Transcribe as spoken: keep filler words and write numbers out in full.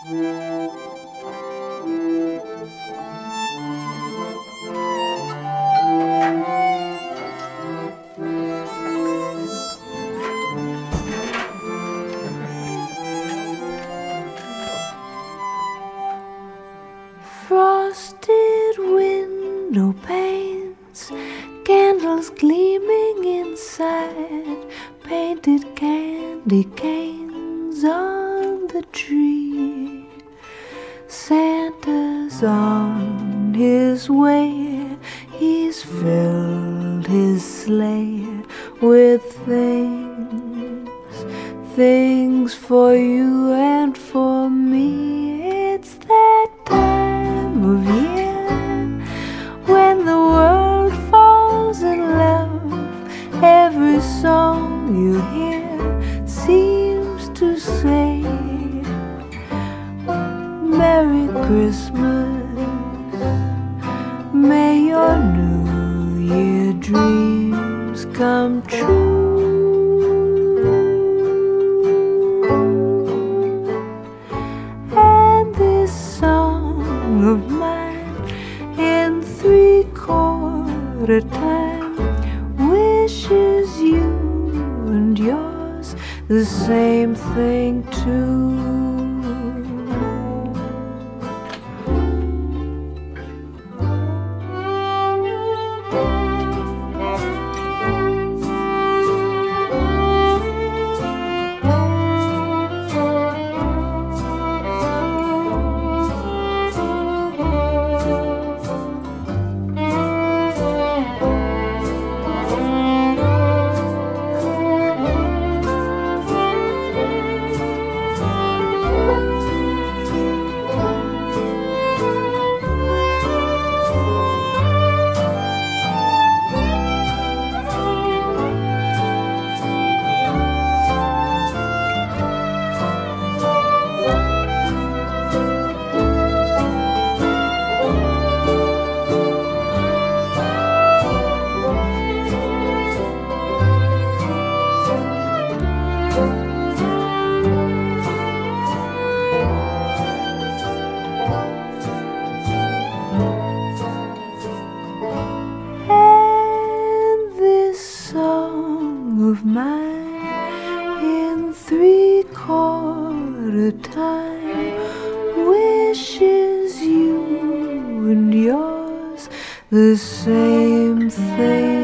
Frosted window panes, candles gleaming inside, painted candy canes on the tree. Santa's on his way, he's filled his sleigh with things, things for you and for me. It's that time of year when the world falls in love. Every song you hear seems to say Merry Christmas, may your New Year dreams come true. And this song of mine in three-quarter time wishes you and yours the same thing too. Of mine in three-quarter time wishes you and yours the same thing.